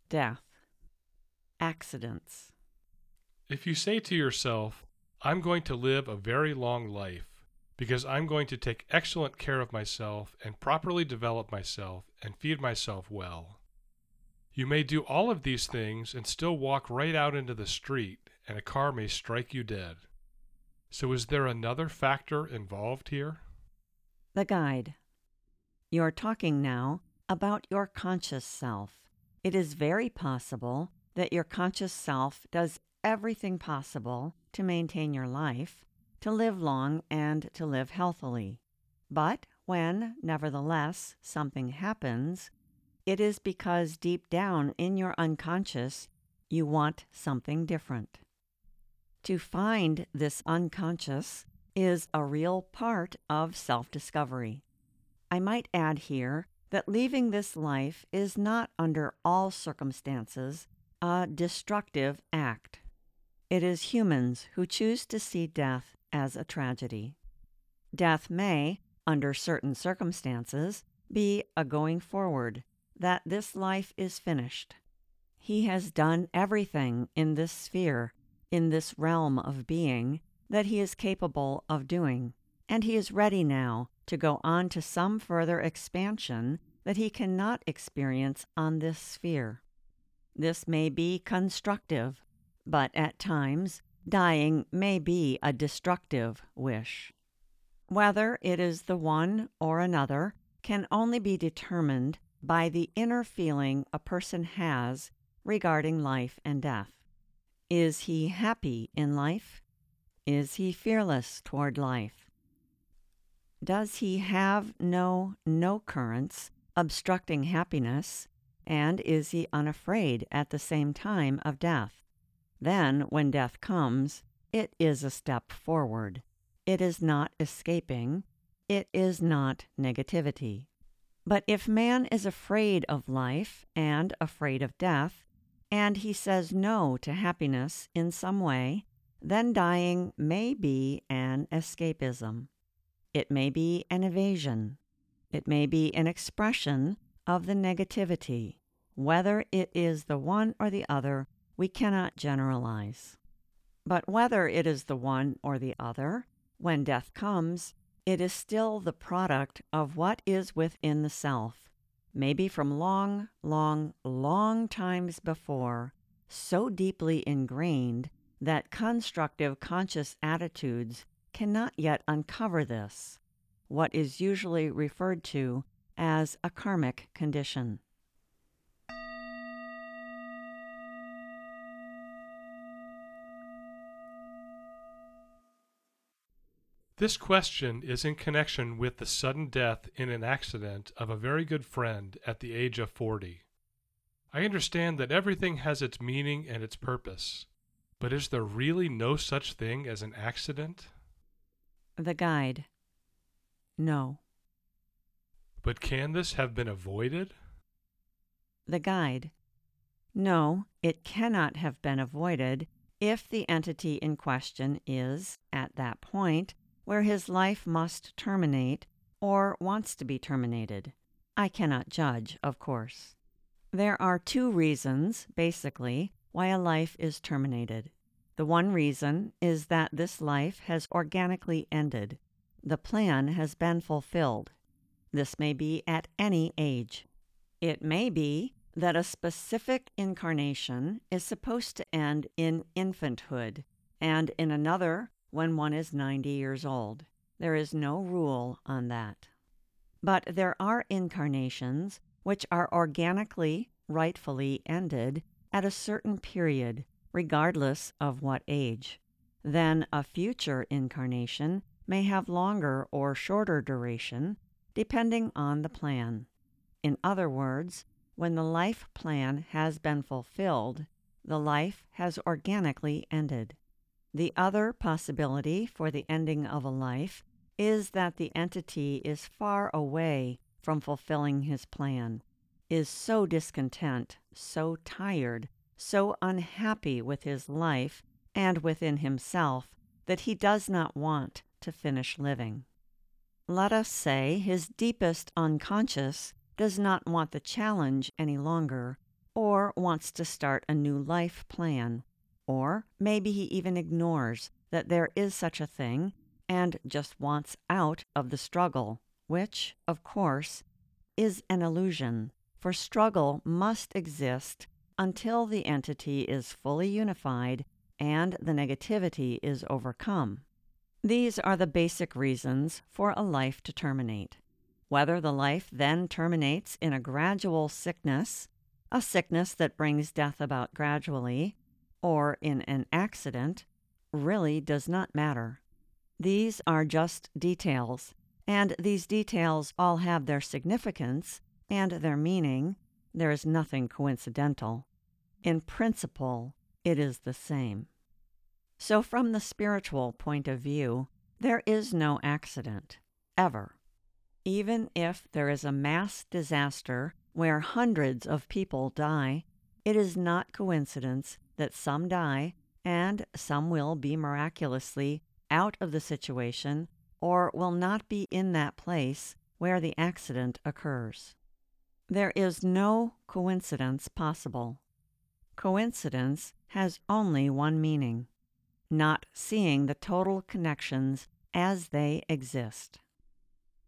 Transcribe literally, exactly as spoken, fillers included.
Death. Accidents. If you say to yourself, I'm going to live a very long life because I'm going to take excellent care of myself and properly develop myself and feed myself well, you may do all of these things and still walk right out into the street and a car may strike you dead. So is there another factor involved here? The guide. You're talking now about your conscious self. It is very possible that your conscious self does everything possible to maintain your life, to live long and to live healthily. But when, nevertheless, something happens, it is because deep down in your unconscious, you want something different. To find this unconscious is a real part of self-discovery. I might add here that leaving this life is not under all circumstances a destructive act. It is humans who choose to see death as a tragedy. Death may, under certain circumstances, be a going forward, that this life is finished. He has done everything in this sphere, in this realm of being, that he is capable of doing, and he is ready now to go on to some further expansion that he cannot experience on this sphere. This may be constructive, but at times dying may be a destructive wish. Whether it is the one or another can only be determined by the inner feeling a person has regarding life and death. Is he happy in life? Is he fearless toward life? Does he have no no currents obstructing happiness, and is he unafraid at the same time of death? Then, when death comes, it is a step forward. It is not escaping. It is not negativity. But if man is afraid of life and afraid of death, and he says no to happiness in some way, then dying may be an escapism. It may be an evasion. It may be an expression of the negativity. Whether it is the one or the other, we cannot generalize. But whether it is the one or the other, when death comes, it is still the product of what is within the self, maybe from long, long, long times before, so deeply ingrained that constructive conscious attitudes cannot yet uncover this, what is usually referred to as a karmic condition. This question is in connection with the sudden death in an accident of a very good friend at the age of forty. I understand that everything has its meaning and its purpose, but is there really no such thing as an accident? The guide. No. But can this have been avoided? The guide. No, it cannot have been avoided if the entity in question is, at that point, where his life must terminate or wants to be terminated. I cannot judge, of course. There are two reasons, basically, why a life is terminated. The one reason is that this life has organically ended. The plan has been fulfilled. This may be at any age. It may be that a specific incarnation is supposed to end in infanthood, and in another when one is ninety years old. There is no rule on that. But there are incarnations which are organically, rightfully ended at a certain period, regardless of what age. Then a future incarnation may have longer or shorter duration, depending on the plan. In other words, when the life plan has been fulfilled, the life has organically ended. The other possibility for the ending of a life is that the entity is far away from fulfilling his plan, is so discontent, so tired, so unhappy with his life and within himself that he does not want to finish living. Let us say his deepest unconscious does not want the challenge any longer, or wants to start a new life plan, or maybe he even ignores that there is such a thing and just wants out of the struggle, which, of course, is an illusion, for struggle must exist until the entity is fully unified and the negativity is overcome. These are the basic reasons for a life to terminate. Whether the life then terminates in a gradual sickness, a sickness that brings death about gradually, or in an accident, really does not matter. These are just details, and these details all have their significance and their meaning. There is nothing coincidental. In principle, it is the same. So from the spiritual point of view, there is no accident, ever. Even if there is a mass disaster where hundreds of people die, it is not coincidence that some die and some will be miraculously out of the situation or will not be in that place where the accident occurs. There is no coincidence possible. Coincidence has only one meaning: not seeing the total connections as they exist.